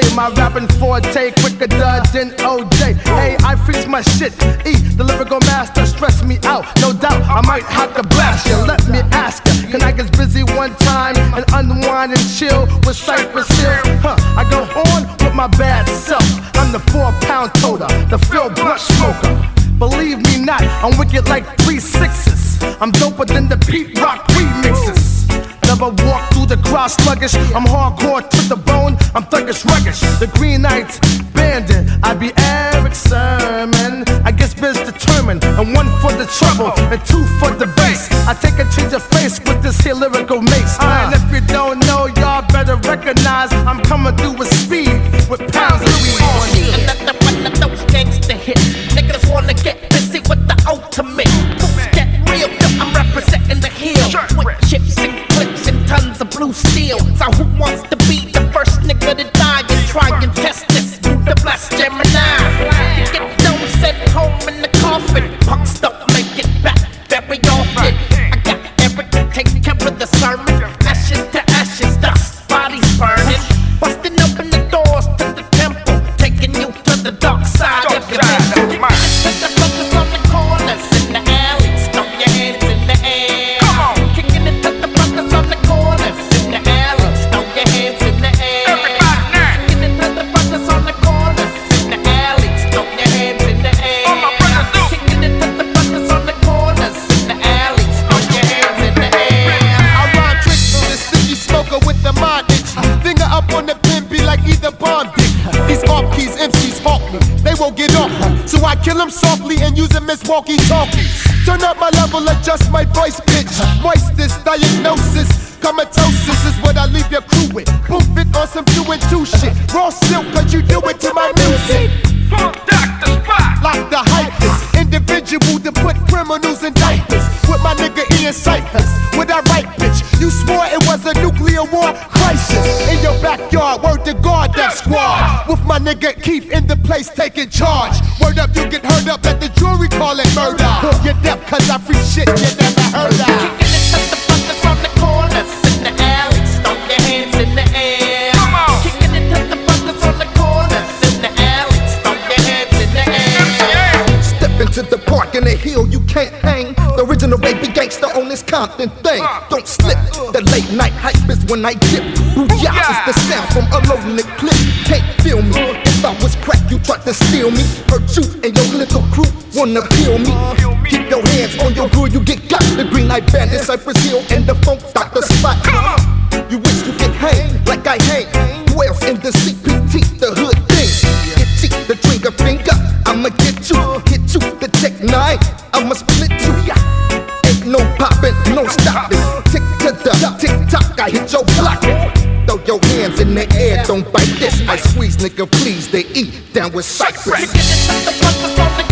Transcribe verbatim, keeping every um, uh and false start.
my rapping forte, quicker dud than O J. Hey, I freeze my shit. E, the lyrical master, stress me out. No doubt, I might have to blast you. Let me ask you, can I get busy one time and unwind and chill with Cypress Hill? Huh, I go on with my bad self. I'm the four-pound toter, the Phil Blunt smoker. Believe me not, I'm wicked like three sixes. I'm doper than the Pete Rock remixes. Never walk through the crowd sluggish. I'm hardcore to the bone, I'm thuggish ruggish. The Green Knights bandit, I be Eric Sermon. I guess biz determined, and one for the trouble, and two for the bass. I take it to your face with this here lyrical mace. uh, And if you don't know, y'all better recognize I'm coming through with speed, with pounds of weed. Another one of those gangsta hits. Niggas wanna get busy with the ultimate. Fools get real, I'm representing the hill. With chips and clips and tons of blue steel. So who wants to be the first nigga to die and try and test this? Through the blessed Gemini. You get those sent home in the coffin. Punks don't make it back very often. I got everything taken care of the sermon. Ashes to ashes, dust, bodies burning. Busting open the doors to the temple, taking you to the dark side of your mental. Put the focus on the corners in the alleys, throw your hands in the air. Come on, kicking it to the focus on the corners in the alleys, throw your hands in the air. Everybody now, kicking it to the focus on the corners in the alleys, throw your hands in the air. All my brothers do. Kicking it to the focus on the corners in the alleys, throw your hands in the air. I rhyme tricks on the sticky smoker with the mind itch. Finger up on the pin, be like either bomb dick. These off keys, M Cs hawk me, they won't get off. So I kill them softly and use them as walkie-talkies. Turn up my level, adjust my voice pitch. Moist this diagnosis, comatosis is what I leave your crew with. Poof it on some two and two shit. Raw silk, cause you do it to my music. Doctor Spot. Like the hypers, individual to put criminals in diapers. With my nigga Ian Cyphers, with I right bitch. You swore it was a nuclear war crisis. In your backyard, word to God, that squad. With my nigga Keith in the place taking charge. Word up, you get heard up at the jury, call it murder. You're deaf cause I free shit you never heard of. Kicking it to the fuckers on the corners in the alleys, throw your hands in the air. Come on. Kicking it to the fuckers on the corners in the alleys, throw your hands in the air. Step into the park in the hill, you can't hang. The original baby gangster on this Compton thing. Don't slip, the late night hype is when I dip. Booyah is the sound from a lonely clip. Can't feel me, if I was crack you tried to steal me. Hurt you and your little crew wanna kill me. Keep your hands on your girl, you get got. The Green Knight Bandit, Cypress Hill, and the Funk Doctor Spot. You wish you could hang like I hang. Who else in the C P T, the hood thing? Get cheek, the trigger finger, I'ma get you. Hit you, the Tech Nine, I'ma split you. Ain't no poppin', no stopping. Tick to the tick tock, I hit your block. Throw your hands in the air, don't bite this. I squeeze, nigga, please. They eat down with Cypress. Kicking it to the fuckers on the